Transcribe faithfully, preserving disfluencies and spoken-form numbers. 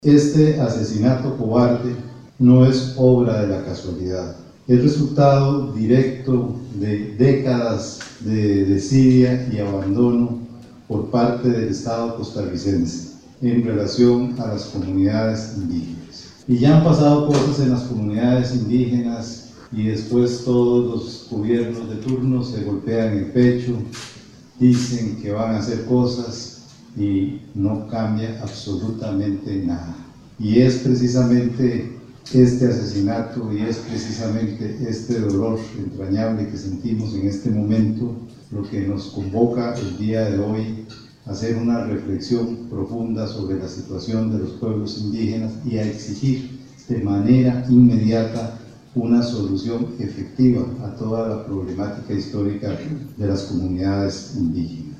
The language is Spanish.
Este asesinato cobarde no es obra de la casualidad, es resultado directo de décadas de desidia y abandono por parte del Estado costarricense en relación a las comunidades indígenas. Y ya han pasado cosas en las comunidades indígenas y después todos los gobiernos de turno se golpean el pecho, dicen que van a hacer cosas y no cambia absolutamente nada. Y es precisamente este asesinato y es precisamente este dolor entrañable que sentimos en este momento lo que nos convoca el día de hoy a hacer una reflexión profunda sobre la situación de los pueblos indígenas y a exigir de manera inmediata una solución efectiva a toda la problemática histórica de las comunidades indígenas.